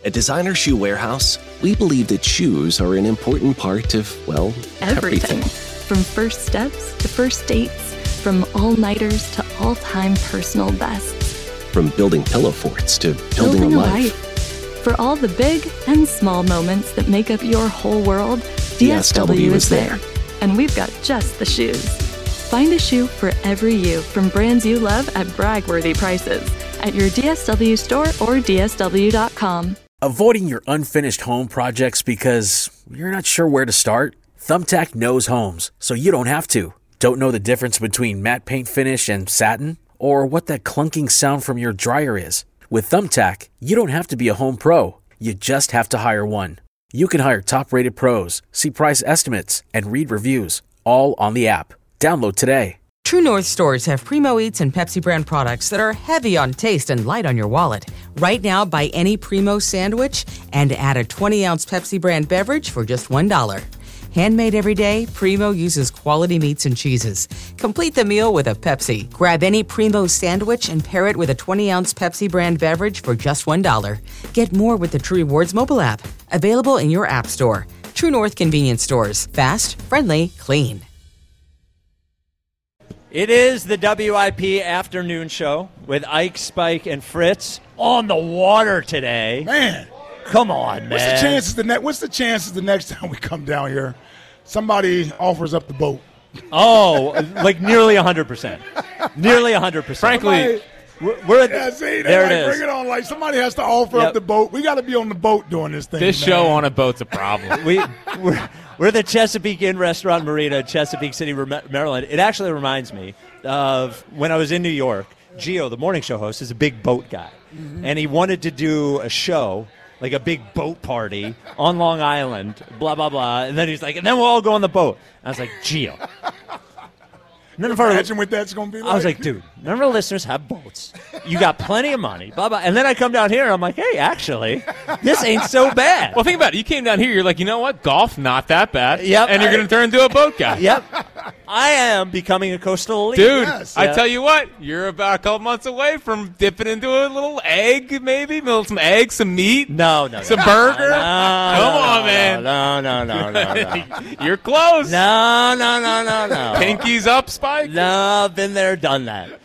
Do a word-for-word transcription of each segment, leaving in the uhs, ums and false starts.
At Designer Shoe Warehouse, we believe that shoes are an important part of, well, everything. Everything. From first steps to first dates, from all-nighters to all-time personal bests. From building pillow forts to building, Building a a life. life. For all the big and small moments that make up your whole world, D S W is there. And we've got just the shoes. Find a shoe for every you from brands you love at brag-worthy prices at your D S W store or D S W dot com. Avoiding your unfinished home projects because you're not sure where to start? Thumbtack knows homes, so you don't have to. Don't know the difference between matte paint finish and satin? Or what that clunking sound from your dryer is? With Thumbtack, you don't have to be a home pro. You just have to hire one. You can hire top-rated pros, see price estimates, and read reviews, all on the app. Download today. True North stores have Primo Eats and Pepsi brand products that are heavy on taste and light on your wallet. Right now, buy any Primo sandwich and add a twenty-ounce Pepsi brand beverage for just one dollar. Handmade every day, Primo uses quality meats and cheeses. Complete the meal with a Pepsi. Grab any Primo sandwich and pair it with a twenty-ounce Pepsi brand beverage for just one dollar. Get more with the True Rewards mobile app. Available in your app store. True North convenience stores. Fast, friendly, clean. It is the W I P afternoon show with Ike, Spike, and Fritz on the water today. Man, come on, man. What's the chances the ne- What's the chances the next time we come down here, somebody offers up the boat? Oh, like nearly one hundred percent. Nearly one hundred percent. Frankly, we're, we're at the, yeah, see, there like, it is. Bring it on. Like somebody has to offer Yep. up the boat. We got to be on the boat doing this thing. This man. show on a boat's a problem. we we're, we're the Chesapeake Inn Restaurant Marina in Chesapeake City, Maryland. It actually reminds me of when I was in New York. Gio, the morning show host, is a big boat guy, mm-hmm. and he wanted to do a show, like a big boat party on Long Island, blah, blah, blah. And then he's like, and then we'll all go on the boat. I was like, Gio. None of our, Imagine what that's going to be like. I was like, dude, none of our listeners have boats. You got plenty of money, blah, blah. And then I come down here, and I'm like, hey, actually, this ain't so bad. Well, think about it. You came down here, you're like, you know what? Golf, not that bad. Yep. And you're going to turn into a boat guy. Yep. I am becoming a coastal elite. Dude, Yes. I Yeah. tell you what, you're about a couple months away from dipping into a little egg, maybe, some eggs, some meat. No, no, no. Some burger. No, Come no, on, no, man. No, no, no, no, no. You're close. No, no, no, no, no. Pinkies up, Spike. No, been there, done that.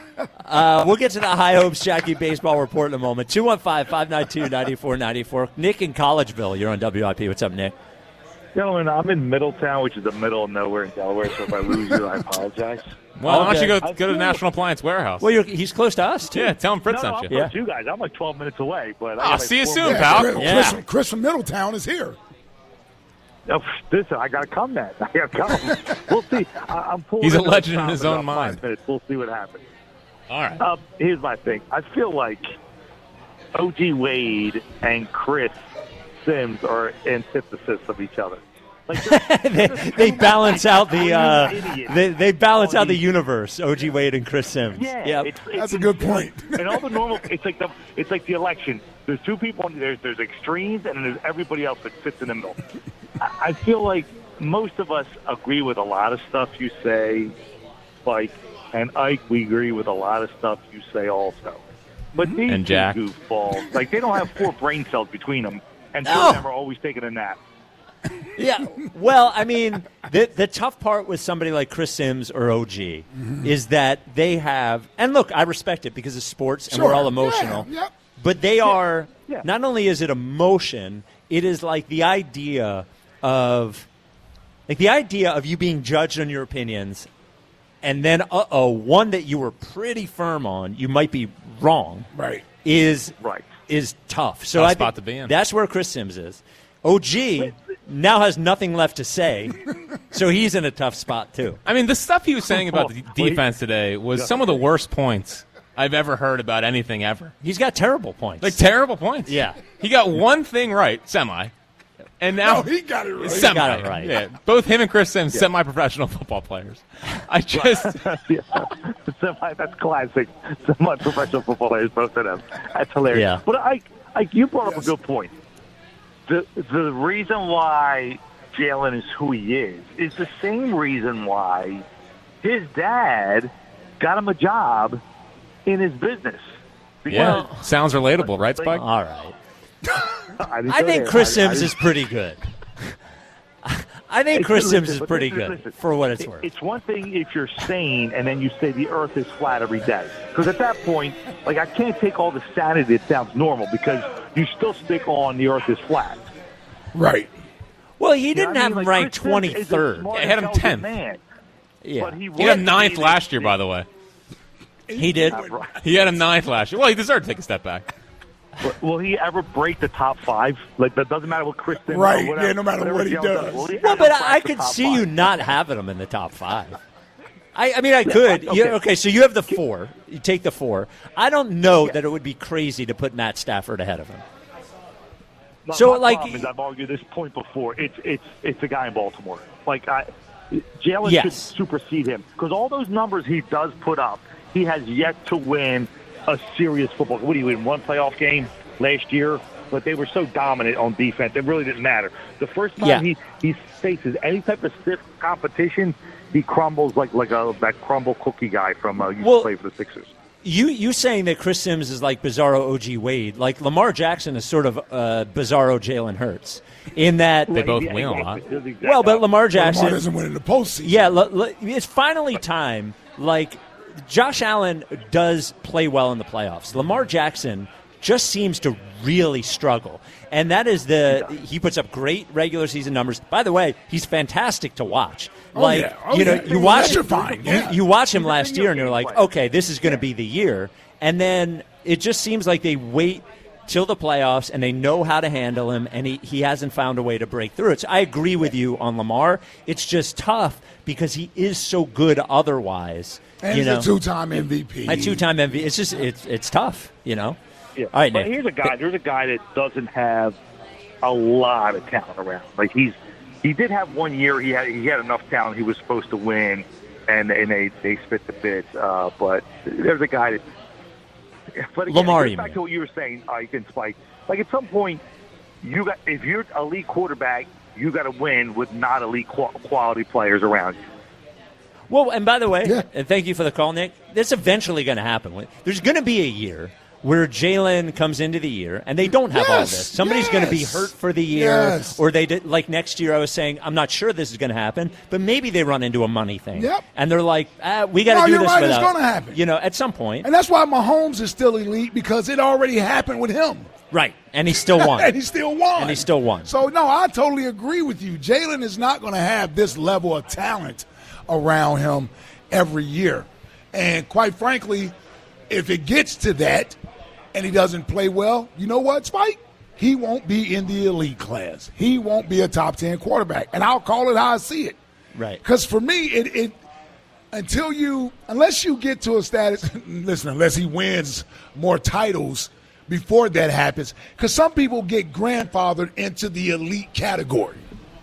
Uh, we'll get to the High Hopes Jackie Baseball Report in a moment. two one five, five nine two, nine four nine four. Nick in Collegeville, you're on W I P. What's up, Nick? Gentlemen, I'm in Middletown, which is the middle of nowhere in Delaware, so if I lose you, I apologize. Well, why don't Okay. you go, go to the National Appliance Warehouse? Well, you're, he's close to us, too. Yeah, tell him Fritz No, no, I'm sent you. close to you guys. I'm like twelve minutes away. But I Oh, got like see you four soon, minutes. pal. Chris, Yeah. Chris, from, Chris from Middletown is here. Oh, listen, I got to come, man. I got to come. We'll see. I, I'm pulling He's a into legend in town his in own about mind. Five minutes. We'll see what happens. All right. Um, here's my thing. I feel like O G Wade and Chris Sims are antithesis of each other. Like they, they balance out the uh, Idiots. they, they balance Oh, out the he- universe. O G Wade and Chris Sims. Yeah, Yep. it's, it's, That's a good point. and all the normal, it's like the it's like the election. There's two people. There's there's extremes, and then there's everybody else that fits in the middle. I, I feel like most of us agree with a lot of stuff you say, Spike and Ike. We agree with a lot of stuff you say also. But these And two Jack. goofballs, like they don't have four brain cells between them, and two No. of them are always taking a nap. Yeah. Well, I mean, the the tough part with somebody like Chris Sims or O G Mm-hmm. is that they have, and look, I respect it because it's sports and Sure. we're all emotional. Yeah, yep. But they are, Yeah. not only is it emotion, it is like the idea of, like the idea of you being judged on your opinions, and then, uh-oh, one that you were pretty firm on, you might be wrong, Right. is Right. is tough. So Tough I spot think to be in. That's where Chris Sims is. O G now has nothing left to say, so he's in a tough spot too. I mean, the stuff he was saying about the Well, defense today was some of the worst points I've ever heard about anything ever. He's got terrible points. Like, terrible points. Yeah. He got one thing right, semi. And now No, he got it right. He semi. got it right. Yeah, both him and Chris Sims, semi-professional football players. I just, yeah. Semi, that's classic. Semi-professional football players, both of them. That's hilarious. Yeah. But I, I, you brought up a good point. The the reason why Jalen is who he is is the same reason why his dad got him a job in his business. yeah, sounds relatable, right, Spike? All right. I, I think there. Chris I, Sims I, is pretty good. I think It's- Chris listen, Sims is but pretty listen, good listen. for what it's It- worth. It's one thing if you're sane and then you say the earth is flat every day. Because at that point, like, I can't take all the sanity that sounds normal because you still stick on the earth is flat. Right. Well, he You know didn't what I have mean? him Like, ranked Chris Sims is a twenty-third. smart, Yeah, I had him intelligent tenth. Man, Yeah, but he, He had him was ninth being- last year, by the way. he did. He had him ninth last year. Well, he deserved to take a step back. But will he ever break the top five? Like, that doesn't matter what Chris Sims Right, or whatever, yeah, no matter whatever what he Jalen does. Will he Well, ever but crack I the could top see five? you not having him in the top five. I, I mean, I could. okay. You, okay, so you have the four. You take the four. I don't know that it would be crazy to put Matt Stafford ahead of him. My- So, my like- problem is I've argued this point before. It's it's it's a guy in Baltimore. Like I, Jalen Yes. should supersede him because all those numbers he does put up, he has yet to win a serious football. What do you win? One playoff game last year, but they were so dominant on defense, it really didn't matter. The first time Yeah. he he faces any type of stiff competition, he crumbles like like a that crumble cookie guy from uh, used Well- to play for the Sixers. You you saying that Chris Sims is like Bizarro O G Wade, like Lamar Jackson is sort of uh, Bizarro Jalen Hurts, in that They both Yeah, win a exactly. lot. That's exactly well, but how- Lamar Lamar Jackson, doesn't win in the postseason. yeah, l- l- it's finally time. Like Josh Allen does play well in the playoffs. Lamar Jackson just seems to really struggle, and that is the he puts up great regular season numbers. By the way, he's fantastic to watch. Oh, Like yeah. Oh, you know, yeah. you watch Electrifying, you, yeah. you watch him He's a last video year, and you're game like, player. okay, this is going to be the year. And then it just seems like they wait till the playoffs, and they know how to handle him, and he, he hasn't found a way to break through it. So I agree with you on Lamar. It's just tough because he is so good otherwise. And you he's know, a two-time M V P. a two-time M V P. It's just it's it's tough, you know. Yeah. All right, but Nick. here's a guy. There's a guy that doesn't have a lot of talent around. Like he's he did have one year. He had he had enough talent. He was supposed to win, and and they they spit the bits. Uh, but there's a guy that. But again, Lamar, it you goes back mean. to what you were saying, uh, you can spike. Like at some point, you got if you're a elite quarterback, you got to win with not elite qu- quality players around you. Well, and by the way, Yeah. and thank you for the call, Nick. That's eventually going to happen. There's going to be a year where Jalen comes into the year and they don't have all Yes, this. Somebody's going to be yes, hurt for the year, yes. or they did like next year. I was saying I'm not sure this is going to happen, but maybe they run into a money thing, Yep. and they're like, ah, "We got to No, do you're this." right, it's without, gonna happen. You know, at some point, And that's why Mahomes is still elite because it already happened with him. right? And he still won. and he still won. And he still won. So, no, I totally agree with you. Jalen is not going to have this level of talent around him every year. And quite frankly, if it gets to that and he doesn't play well, you know what, Spike? He won't be in the elite class. He won't be a top ten quarterback. And I'll call it how I see it. Right. Because for me, it, it until you, unless you get to a status, listen, unless he wins more titles before that happens, because some people get grandfathered into the elite category.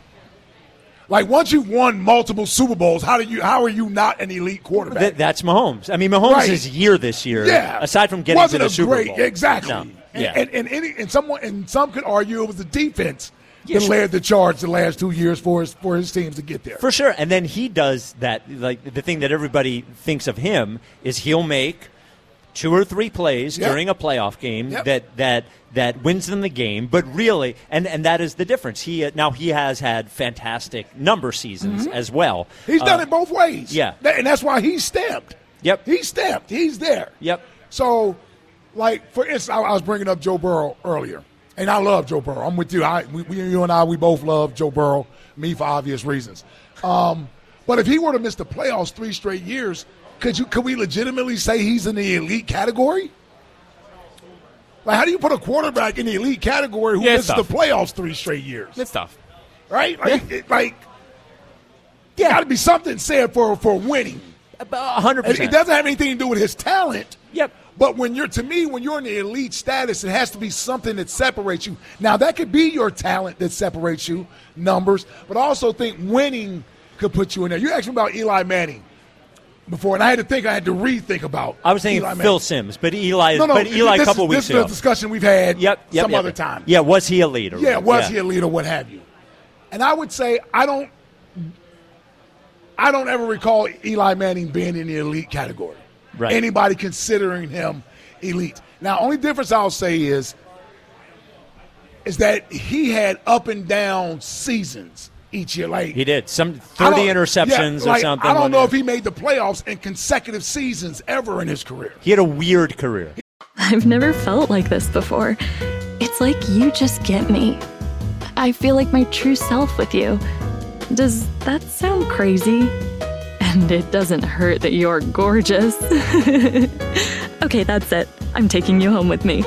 Like once you've won multiple Super Bowls, how do you? How are you not an elite quarterback? Th- that's Mahomes. I mean, Mahomes' Right. year this year, yeah. aside from getting Wasn't to the a Super great, Bowl, exactly. No. And, Yeah. and, and, any, and someone and some could argue it was the defense Yeah, that sure. led the charge the last two years for his for his teams to get there. For sure. And then he does that. Like the thing that everybody thinks of him is he'll make two or three plays Yep. during a playoff game Yep. that that that wins them the game. But really, and and that is the difference. He uh, now he has had fantastic number seasons as well. Mm-hmm. He's done Uh, it both ways. yeah. That- and that's why he's stamped. Yep. He's stamped. He's there. Yep. So, like for instance, I, I was bringing up Joe Burrow earlier, and I love Joe Burrow. I'm with you. I, we, we, you and I, we both love Joe Burrow. Me for obvious reasons. Um, but if he were to miss the playoffs three straight years, could you? Could we legitimately say he's in the elite category? Like, how do you put a quarterback in the elite category who Yeah, it's misses the tough. playoffs three straight years? It's tough. Right? Like, it, like Yeah. got to be something said for for winning. A hundred And percent. it doesn't have anything to do with his talent. Yep. But when you're, to me, when you're in the elite status, it has to be something that separates you. Now, that could be your talent that separates you, numbers, but I also think winning could put you in there. You asked me about Eli Manning before, and I had to think, I had to rethink about I was thinking Eli Phil Manning. Sims, but Eli, No, no, but Eli this a couple is, weeks this ago. is a discussion we've had Yep, yep, some yep, other yep. time. Yeah, was he a leader? Yeah, was he a leader, what have you? And I would say I don't I don't ever recall Eli Manning being in the elite category. Right. Anybody considering him elite. Now, only difference I'll say is is that he had up and down seasons each year. Like he did some thirty interceptions yeah, like, or something. I don't know year. if he made the playoffs in consecutive seasons ever in his career. He had a weird career. I've never felt like this before. It's like you just get me. I feel like my true self with you. Does that sound crazy? And it doesn't hurt that you're gorgeous. Okay, that's it. I'm taking you home with me.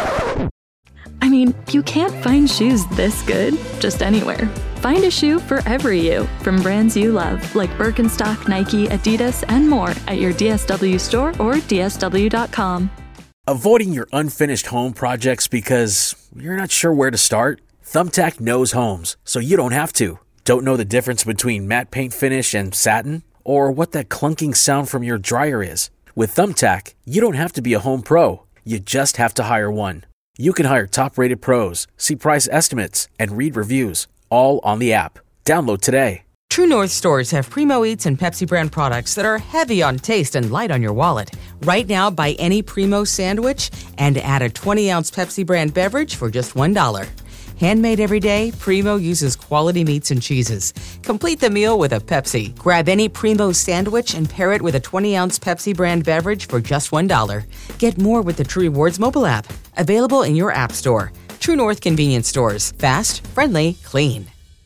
I mean, you can't find shoes this good just anywhere. Find a shoe for every you from brands you love, like Birkenstock, Nike, Adidas, and more at your D S W store or D S W dot com. Avoiding your unfinished home projects because you're not sure where to start? Thumbtack knows homes, so you don't have to. Don't know the difference between matte paint finish and satin? Or what that clunking sound from your dryer is? With Thumbtack, you don't have to be a home pro. You just have to hire one. You can hire top-rated pros, see price estimates, and read reviews, all on the app. Download today. True North stores have Primo Eats and Pepsi brand products that are heavy on taste and light on your wallet. Right now, buy any Primo sandwich and add a twenty-ounce Pepsi brand beverage for just one dollar. Handmade every day, Primo uses quality meats and cheeses. Complete the meal with a Pepsi. Grab any Primo sandwich and pair it with a twenty-ounce Pepsi brand beverage for just one dollar. Get more with the True Rewards mobile app. Available in your app store. True North convenience stores. Fast, friendly, clean.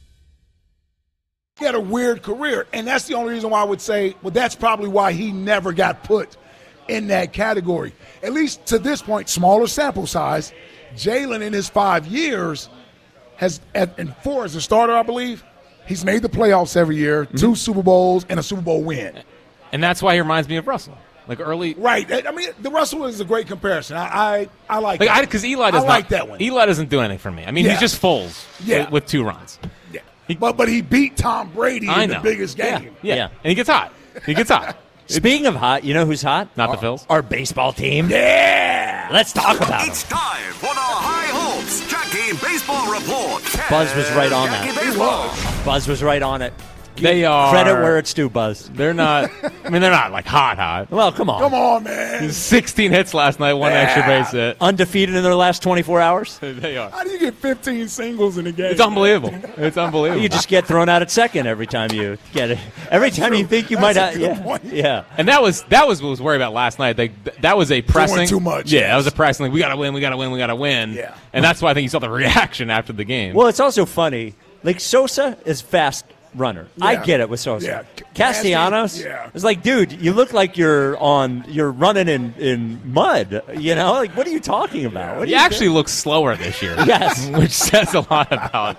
He had a weird career, and that's the only reason why I would say, well, that's probably why he never got put in that category. At least to this point, smaller sample size. Jalen in his five years has, and four as a starter, I believe, he's made the playoffs every year, mm-hmm. two Super Bowls and a Super Bowl win. And that's why he reminds me of Russell. Like early, right? I mean, the Russell is a great comparison. I I, I like like that because Eli does I not, like that one. Eli doesn't do anything for me. I mean, yeah. he's just Foles yeah. with, with two runs. Yeah, he, but but he beat Tom Brady I in know. the biggest game. Yeah. Yeah. yeah, and he gets hot. He gets hot. Speaking of hot, you know who's hot? Not our, the Phils. Our baseball team. Yeah, let's talk about It's them. time for the High Hopes Jackie Baseball Report. Buzz was right on Jackie that. Baseball. Buzz was right on it. They are credit where it's due, Buzz. They're not. I mean, they're not like hot, hot. Well, come on, come on, man. sixteen hits last night, one yeah. extra base hit. Undefeated in their last twenty-four hours. They are. How do you get fifteen singles in a game? It's unbelievable. It's unbelievable. You just get thrown out at second every time you get it. Every That's time true. you think you That's might. a have, good yeah, point. yeah. And that was that was what I was worried about last night. They, that was a pressing. Doing too much. Yeah, yes. that was a pressing. Like, we gotta win. We gotta win. We gotta win. Yeah. And that's why I think you saw the reaction after the game. Well, it's also funny. Like Sosa is fast runner. Yeah. I get it with Sosa. Yeah. Castellanos, yeah. it's like, dude, you look like you're on, you're running in, in mud. You know, like what are you talking about? What he actually doing? looks slower this year. Yes, which says a lot about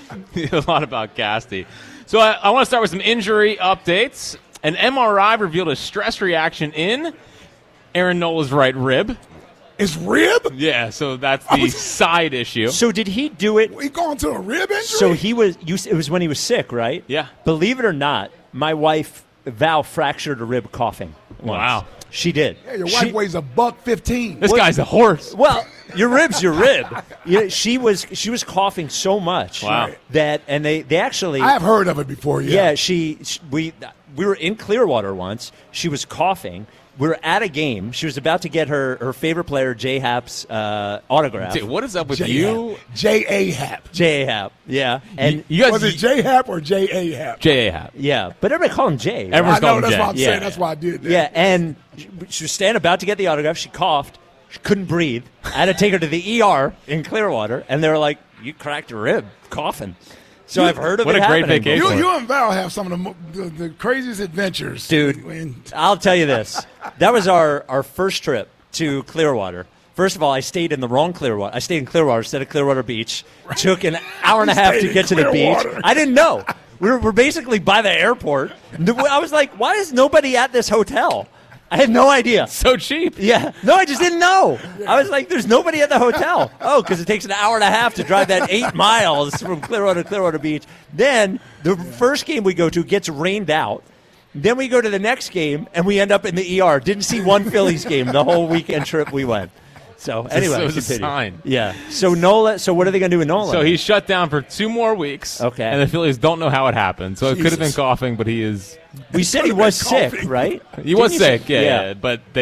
a lot about Casty. So I, I want to start with some injury updates. An M R I revealed a stress reaction in Aaron Nola's right rib. His rib? Yeah, so that's the was, side issue. So did he do it? He going to a rib injury? So he was. You, it was when he was sick, right? Yeah. Believe it or not, my wife Val fractured a rib coughing. Once. Wow. She did. Yeah, your she, wife weighs a buck fifteen. This what, guy's a horse. Well, your rib's your rib. Yeah, she was. She was coughing so much. Wow. That and they they actually. I have heard of it before. Yeah. Yeah. She, she we we were in Clearwater once. She was coughing. We were at a game. She was about to get her, her favorite player, J Happ's uh, autograph. Dude, what is up with J- you? J A Happ. J A Happ, yeah. And you, you guys, was it J Happ or J A Happ? J A Happ. Yeah, but everybody called him J. Right? Everyone's I know, calling him that's J. what I'm Yeah. saying. That's why I did that. Yeah, and she was standing about to get the autograph. She coughed. She couldn't breathe. I had to take her to the E R in Clearwater, and they were like, you cracked your rib coughing. So You- I've heard of what it a great happening vacation. before. You, you and Val have some of the, mo- the, the craziest adventures. Dude, When- I'll tell you this. That was our, our first trip to Clearwater. First of all, I stayed in the wrong Clearwater. I stayed in Clearwater instead of Clearwater Beach. It took an hour and a You half stayed to in get to the beach. Clearwater. I didn't know. We were, we're basically by the airport. I was like, why is nobody at this hotel? I had no idea. So cheap. Yeah. No, I just didn't know. I was like, there's nobody at the hotel. Oh, because it takes an hour and a half to drive that eight miles from Clearwater to Clearwater Beach. Then the first game we go to gets rained out. Then we go to the next game, and we end up in the E R. Didn't see one Phillies game the whole weekend trip we went. So anyway, it was a continue. sign. Yeah. So Nola. So what are they going to do with Nola? So he's shut down for two more weeks. Okay. And the Phillies don't know how it happened. So it could have been Jesus. coughing, but he is. we said he was sick, coughing. right? He was Didn't you sick, say- yeah, yeah. But they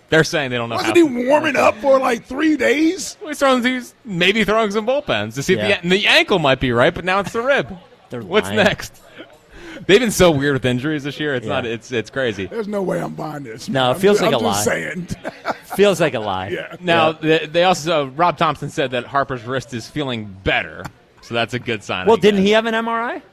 They're saying they don't know Wasn't how. he warming up for like three days? He's throwing these, maybe throwing some bullpens to see Yeah. if the, the ankle might be right, but now it's the rib. They're What's lying. next? They've been so weird with injuries this year. It's Yeah. not. It's it's crazy. There's no way I'm buying this. No, man. it feels I'm, like I'm a just lie. saying. Feels like a lie. Yeah. Now they, they also Rob Thompson said that Harper's wrist is feeling better, so that's a good sign. Well, I didn't guess. he have an M R I?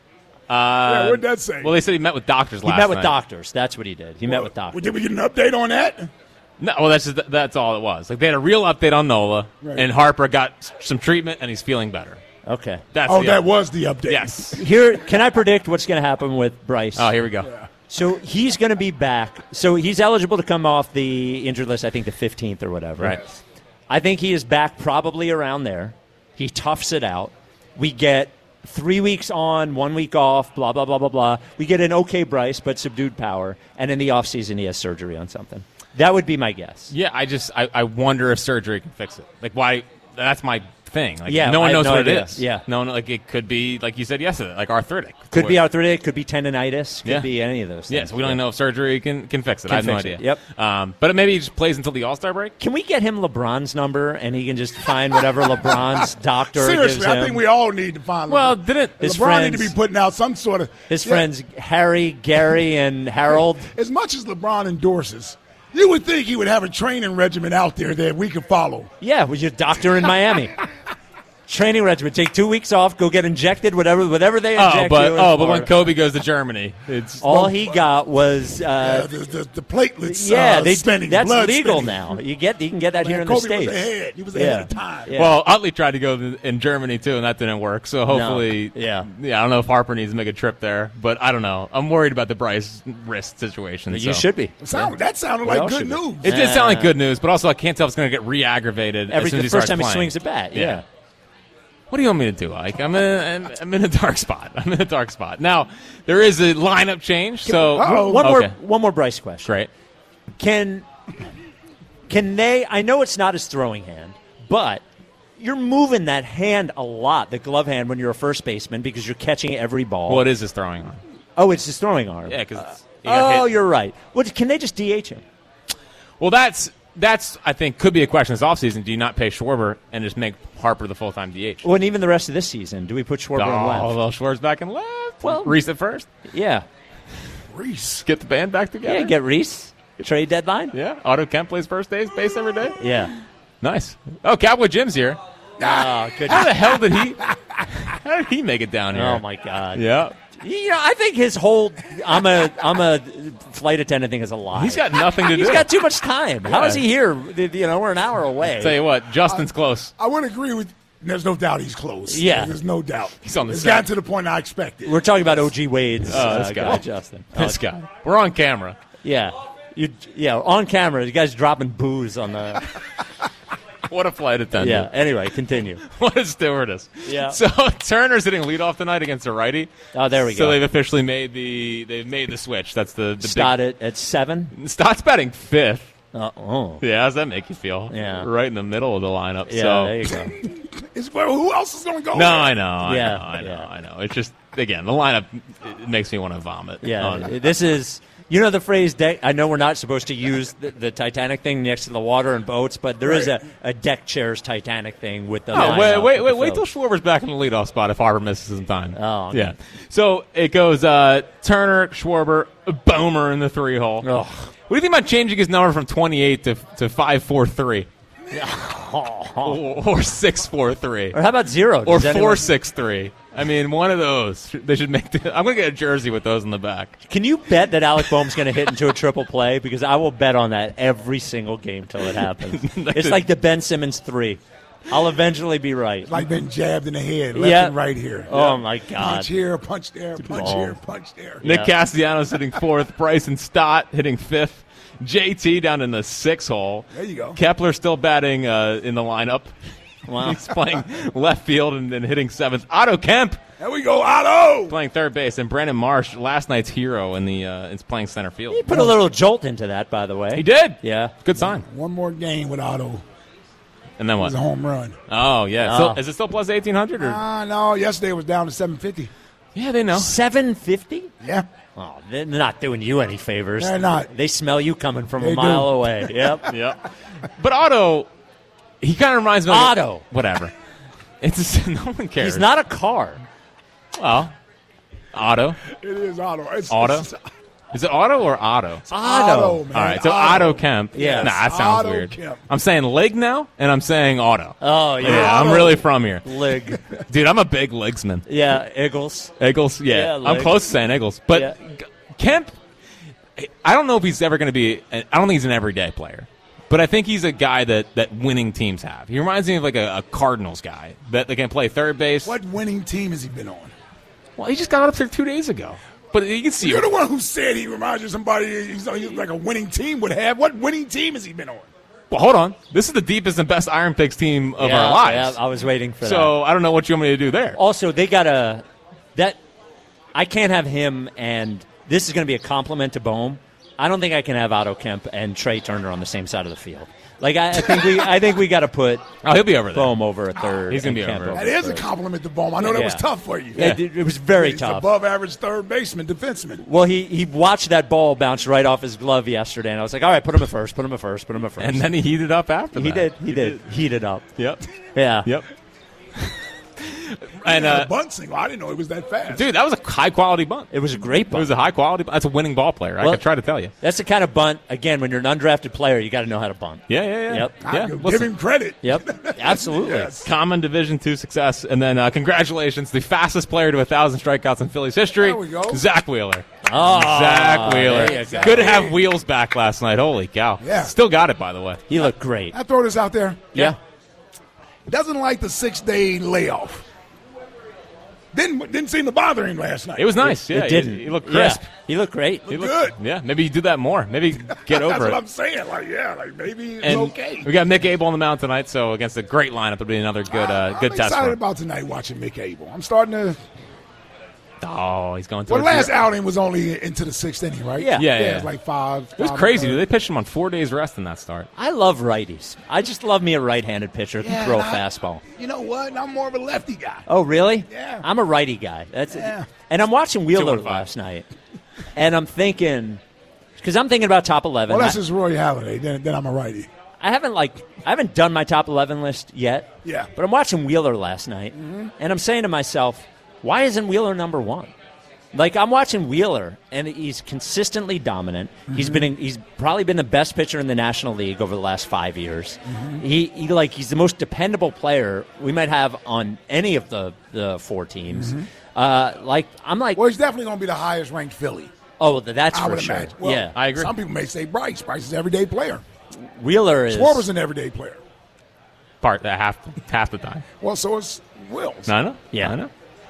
Uh, Yeah, what'd that say? Well, they said he met with doctors He last met with night. doctors. That's what he did. He met with Well, doctors. did we get an update on that? No, well, that's just, that's all it was. Like they had a real update on Nola, Right. and Harper got s- some treatment, and he's feeling better. Okay. That's Oh, the that update. was the update. Yes. Here, can I predict what's going to happen with Bryce? Oh, here we go. So he's going to be back. So he's eligible to come off the injured list, I think the fifteenth or whatever. Right. I think he is back probably around there. He toughs it out. We get three weeks on, one week off, blah, blah, blah, blah, blah. We get an okay Bryce, but subdued power. And in the offseason, he has surgery on something. That would be my guess. Yeah, I just I, I wonder if surgery can fix it. Like why? That's my thing. Like, Yeah, no one I have knows no what idea. it is. Yeah. no one like it could be like you said yesterday, like arthritic. Could be Or- arthritic, could be tendonitis, could Yeah. be any of those things. Yes, we don't Yeah. even know if surgery can can fix it. Can I have no fix it, idea. yep. Um, but maybe he just plays until the All Star break. Can we get him LeBron's number and he can just find whatever LeBron's doctor Seriously, gives I him? think we all need to find. Well, LeBron. didn't His LeBron need to friends- be putting out some sort of His yeah, friends Harry, Gary, and Harold. As much as LeBron endorses, you would think he would have a training regimen out there that we could follow. Yeah, with your doctor in Miami. Training regimen. Take two weeks off. Go get injected. Whatever, whatever they inject Oh, but you in oh, but when Florida. Kobe goes to Germany, it's all he got was Uh, uh, the, the, the platelets. yeah. uh, they spending, that's blood legal spending. now. You get you can get that Man, here in Kobe the states. was ahead. He was Yeah. ahead of time. Yeah. Well, Utley tried to go th- in Germany too, and that didn't work. So hopefully, Yeah. yeah. I don't know if Harper needs to make a trip there, but I don't know. I'm worried about the Bryce wrist situation. You so. should be. Sound, that sounded We like all good should be. news. It did sound like good news, but also I can't tell if it's going to get re-aggravated Every as soon as the he first starts time he playing. swings a bat. Yeah. What do you want me to do, Ike? I'm in, I'm, I'm in a dark spot. I'm in a dark spot. Now, there is a lineup change, so Uh-oh. One okay. more one more Bryce question. Great. Can can they? I know it's not his throwing hand, but you're moving that hand a lot, the glove hand, when you're a first baseman because you're catching every ball. What is his throwing arm? Oh, it's his throwing arm. Yeah, because Oh, you're right. What, can they just D H him? well, that's that's I think could be a question this offseason. Do you not pay Schwarber and just make Harper the full time D H? Well, and even the rest of this season, do we put Schwarber oh, in left? well, Schwarber's back in left. Well- Reese at first. Yeah. Reese. Get the band back together. Yeah, get Reese. Trade deadline. Yeah, Otto Kemp plays first base, base every day. Yeah. Nice. Oh, Cowboy Jim's here. Oh, good. How the hell did he? How did he make it down here? Oh my God. Yeah. You know, I think his whole I'm a I'm a flight attendant thing is a lie. He's got nothing to He's do. got too much time. How Yeah. is he here? You know, we're an hour away. Tell you what, Justin's close. I would agree with. There's no doubt he's close. Yeah. There's no doubt. He's on the It's set. gotten to the point I expected. We're talking about O G Wade's Oh, this uh, guy. guy, Justin. This Oh, guy. We're on camera. Yeah. You, yeah, on camera, you guys dropping booze on the. What a flight attendant. Yeah. Anyway, continue. What a stewardess. Yeah. So Turner's hitting leadoff tonight against a righty. Oh, there we So go. they've officially made the they've made the switch. That's the, the Start it at seven. big Stott's batting fifth. Uh, oh. Yeah, how does that make you feel? Yeah. Right in the middle of the lineup. Yeah, so there you go. It's, well, who else is going to go? No, there? I know, I Yeah, know, I know, yeah. I know. It's just again the lineup. It makes me want to vomit. Yeah. on- This is. You know the phrase deck. I know we're not supposed to use the, the Titanic thing next to the water and boats, but there is a, a deck chairs Titanic thing with the. Oh, line wait, up wait, with wait, the wait till fill. Schwarber's back in the leadoff spot if Harper misses some time. Oh, okay. yeah. So it goes uh, Turner, Schwarber, Bomer in the three hole. Ugh. What do you think about changing his number from twenty-eight to to five four three, or, or six four three, Or how about zero? or Does anyone- four six three? I mean, one of those. They should make. The, I'm going to get a jersey with those in the back. Can you bet that Alec Boehm's going to hit into a triple play? Because I will bet on that every single game till it happens. It's like the Ben Simmons three. I'll eventually be right. Like being jabbed in the head, left Yeah. and right here. Oh, my God. Punch here, punch there, punch ball. here, punch there. Nick Yeah. Castellanos hitting fourth. Bryson Stott hitting fifth. J T down in the six hole. There you go. Kepler still batting uh, in the lineup. Wow. He's playing left field and then hitting seventh. Otto Kemp There we go, Otto. playing third base, and Brandon Marsh, last night's hero, in the uh, is playing center field. He put a little jolt into that, by the way. He did. Yeah. Good sign. One more game with Otto. And then It what? was a home run. Oh yeah. Oh. Still, is it still plus eighteen hundred or? Ah, no. Yesterday it was down to seven fifty. Yeah, they know. seven fifty? Yeah. Oh, they're not doing you any favors. They're not. They smell you coming from They a mile do. away. Yep. Yep. But Otto, he kind of reminds me of Otto. Whatever. It's just, no one cares. He's not a car. Well, Otto. It is Otto. It's, Otto? It's, Is it Otto or Otto? Otto, man. All right, so Otto, Otto Kemp. Yes. Nah, that sounds Otto weird. Kemp. I'm saying Lig now, and I'm saying Otto. Oh, yeah. Yeah, I'm Otto. really from here. Lig. Dude, I'm a big Ligsman. Yeah, Eagles. Eagles, yeah. Yeah, I'm Lig. close to saying Eagles. But Yeah. G- Kemp, I don't know if he's ever going to be, I don't think he's an everyday player. But I think he's a guy that, that winning teams have. He reminds me of like a, a Cardinals guy that they can play third base. What winning team has he been on? Well, he just got up there two days ago. But you can see You're the one who said he reminds you of somebody he's he's like a winning team would have. What winning team has he been on? Well, hold on. This is the deepest and best Iron Picks team of yeah, our lives. Yeah, I was waiting for that. So I don't know what you want me to do there. Also, they got a that I can't have him, and this is going to be a compliment to Bohm. I don't think I can have Otto Kemp and Trey Turner on the same side of the field. Like I, I think we, I think we got to put. Oh, he'll be over there. Bohm over a third. He's gonna and be Kemp over. That is a third. compliment to Bohm. I know that Yeah. was tough for you. Yeah, it, it was very He's tough. above average third baseman, defenseman. Well, he, he watched that ball bounce right off his glove yesterday, and I was like, all right, put him at first, put him at first, put him at first. And then he heated up after he that. did, he, did, heated up. Yep. Yeah. Yep. And and uh, a bunt single. I didn't know it was that fast. dude, that was a high quality bunt. It was a great It bunt. was a high quality. That's a winning ball player. I Well- could try to tell you. That's the kind of bunt, again, when you're an undrafted player, you got to know how to bunt. Yeah, yeah, yeah. Yep. I Yeah. give Listen, him credit. Yep, absolutely. Yes. common Division two success, and then uh, congratulations, the fastest player to a thousand strikeouts in Phillies history. There we go. Zach Wheeler. Oh, Zach Wheeler. there you go. Good to have Wheels back last night. Holy cow. Yeah. Still got it, by the way. He looked great. I throw this out there. Yeah. Doesn't like the six day layoff. Didn't didn't seem to bother him last night. It was nice. It Yeah, he- didn't. He, looked crisp. Yeah, he looked great. He looked good. Yeah, maybe you do that more. Maybe get That's over what it. I'm saying. Like, yeah, like maybe it's And okay. we got Mick Abel on the mound tonight, so against a great lineup, it'll be another good, uh, I'm good test excited for him. about tonight watching Mick Abel. I'm starting to. Oh, he's going to. Well, last outing was only into the sixth inning, right? Yeah. Yeah, yeah. It's like five. It was five crazy, and a dude. They pitched him on four days rest in that start. I love righties. I just love me a right-handed pitcher who Yeah, can throw a and I- fastball. You know what? I'm more of a lefty guy. Oh, really? Yeah. I'm a righty guy. That's Yeah. And I'm watching Two Wheeler and five. last night, and I'm thinking, because I'm thinking about top eleven. Well, that's I, just Roy Halladay. Then, then I'm a righty. I haven't like I haven't done my top eleven list yet. Yeah. But I'm watching Wheeler last night, and I'm saying to myself, why isn't Wheeler number one? Like I'm watching Wheeler, and he's consistently dominant. He's been in, he's probably been the best pitcher in the National League over the last five years. He, he like he's the most dependable player we might have on any of the, the four teams. Uh, like I'm like, Well, he's definitely going to be the highest ranked Philly. oh, that's I for would sure. imagine. Well, Yeah, I agree. Some people may say Bryce. Bryce is an everyday player. Wheeler is. Schwarber's an everyday player. Part that half half the time. Well, so is Wills. No, I know. Yeah. I know.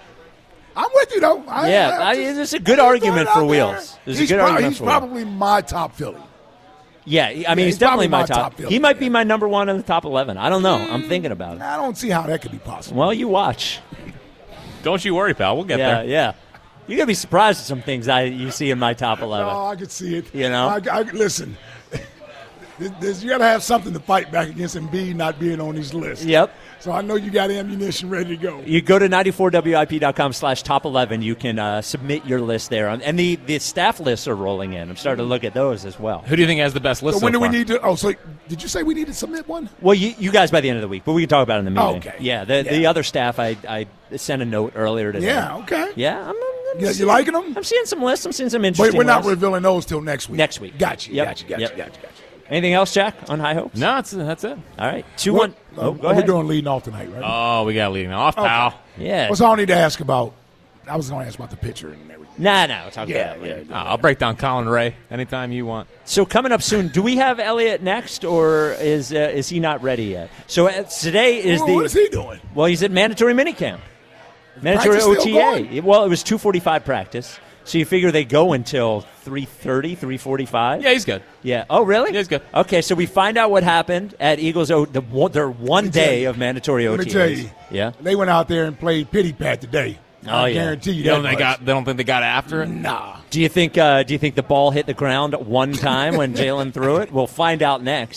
I'm with you, though. I, Yeah, I I- just- there's a good I'm argument throwing for it out there. Wheels. There's a he's good prob- argument He's for Wheels. probably my top Philly. Yeah, I mean Yeah, he's, he's definitely probably my my top. top Philly, he might be yeah. my number one in the top eleven. I don't know. I'm thinking about it. I don't see how that could be possible. Well, you watch. Don't you worry, pal. We'll get Yeah, there. yeah. You're gonna be surprised at some things I you see in my top eleven. No, I could see it. You know? I, I, listen, this, this, you got to have something to fight back against Embiid not being on these lists. Yep. So I know you got ammunition ready to go. You go to ninety-four W I P dot com slash top eleven. You can uh, submit your list there, and the, the staff lists are rolling in. I'm starting to look at those as well. Who do you think has the best list So when so do we far? need to? Oh, so did you say we need to submit one? Well, you, you guys by the end of the week, but we can talk about it in the meeting. Okay. Yeah, the, the Yeah. other staff, I, I sent a note earlier today. Yeah. Okay. Yeah, I'm, I'm, I'm Yeah, you seeing- liking them? I'm seeing some lists. I'm seeing some But interesting we're not lists. revealing those till next week. Next week. Gotcha. Yep. Gotcha. Gotcha. Yep. Gotcha. Gotcha. Anything else, Jack, on High Hopes? No, that's, that's it. All right. two What- one. uh, Oh, go we're ahead. doing leading off tonight, right? Oh, we got leading off, pal. Yeah. What's all I need to ask about? I was going to ask about the pitcher and everything. Nah, no. Talk Yeah, about it later. Oh, I'll break down Colin Ray anytime you want. So coming up soon, do we have Elliott next, or is uh, is he not ready yet? So uh, today is Well, the. what is he doing? Well, he's at mandatory minicamp. Mandatory Practice still O T A. going? Well, it was two forty-five practice. So you figure they go until three thirty, three forty-five? Yeah, he's good. Yeah. Oh, really? Yeah, he's good. Okay, so we find out what happened at Eagles. O- the one, their one Let me tell day you. of mandatory O Let T As. me tell you. Yeah. They went out there and played pity pat today. Oh, I yeah. guarantee you You that. don't, think they much. got, they don't think they got after it? Nah. Do you think? Uh, do you think the ball hit the ground one time when Jalen threw it? We'll find out next.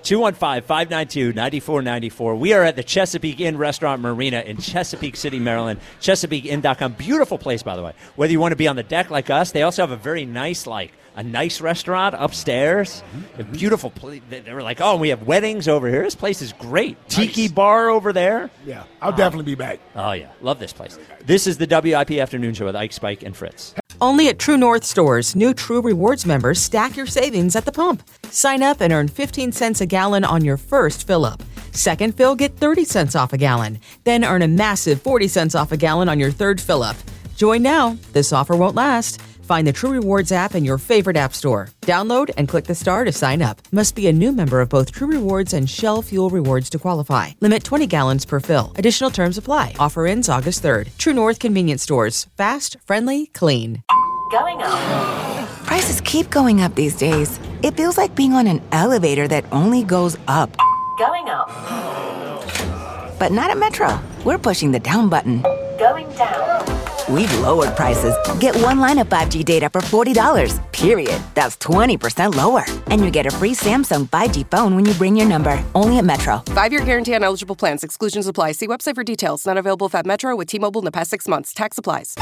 two one five, five nine two, nine four nine four. We are at the Chesapeake Inn Restaurant Marina in Chesapeake City, Maryland. Chesapeake Inn dot com. Beautiful place, by the way. Whether you want to be on the deck like us, they also have a very nice, like, a nice restaurant upstairs. Mm-hmm. A beautiful place. They were like, oh, we have weddings over here. This place is great. Nice. Tiki bar over there. Yeah, I'll oh. definitely be back. Oh, yeah. Love this place. This is the W I P Afternoon Show with Ike, Spike, and Fritz. Only at True North stores, new True Rewards members stack your savings at the pump. Sign up and earn fifteen cents a gallon on your first fill-up. Second fill, get thirty cents off a gallon. Then earn a massive forty cents off a gallon on your third fill-up. Join now. This offer won't last. Find the True Rewards app in your favorite app store. Download and click the star to sign up. Must be a new member of both True Rewards and Shell Fuel Rewards to qualify. Limit twenty gallons per fill. Additional terms apply. Offer ends August third. True North Convenience Stores. Fast, friendly, clean. Going up. Prices keep going up these days. It feels like being on an elevator that only goes up. Going up. But not at Metro. We're pushing the down button. Going down. We've lowered prices. Get one line of five G data for forty dollars, period. That's twenty percent lower. And you get a free Samsung five G phone when you bring your number. Only at Metro. Five-year guarantee on eligible plans. Exclusions apply. See website for details. Not available at Metro with T-Mobile in the past six months. Tax applies.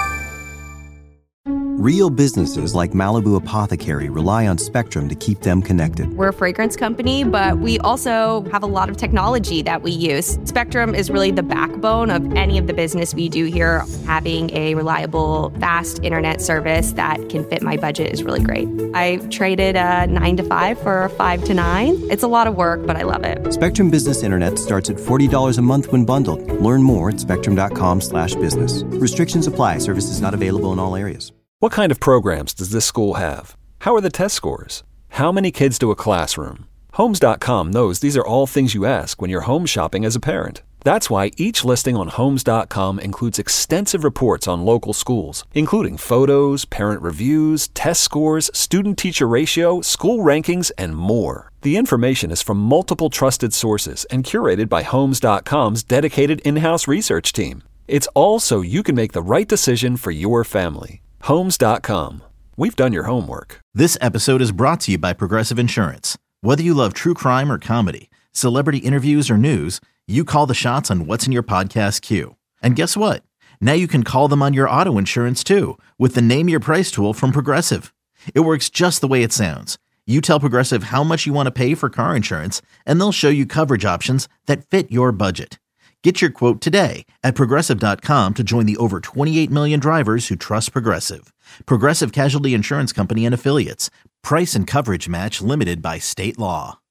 Real businesses like Malibu Apothecary rely on Spectrum to keep them connected. We're a fragrance company, but we also have a lot of technology that we use. Spectrum is really the backbone of any of the business we do here. Having a reliable, fast internet service that can fit my budget is really great. I traded a nine to five for a five to nine. It's a lot of work, but I love it. Spectrum Business Internet starts at forty dollars a month when bundled. Learn more at spectrum.com slash business. Restrictions apply. Services not available in all areas. What kind of programs does this school have? How are the test scores? How many kids do a classroom? Homes dot com knows these are all things you ask when you're home shopping as a parent. That's why each listing on Homes dot com includes extensive reports on local schools, including photos, parent reviews, test scores, student-teacher ratio, school rankings, and more. The information is from multiple trusted sources and curated by Homes dot com's dedicated in-house research team. It's all so you can make the right decision for your family. Homes dot com. We've done your homework. This episode is brought to you by Progressive Insurance. Whether you love true crime or comedy, celebrity interviews or news, you call the shots on what's in your podcast queue. And guess what? Now you can call them on your auto insurance too with the Name Your Price tool from Progressive. It works just the way it sounds. You tell Progressive how much you want to pay for car insurance, and they'll show you coverage options that fit your budget. Get your quote today at Progressive dot com to join the over twenty-eight million drivers who trust Progressive. Progressive Casualty Insurance Company and Affiliates. Price and coverage match limited by state law.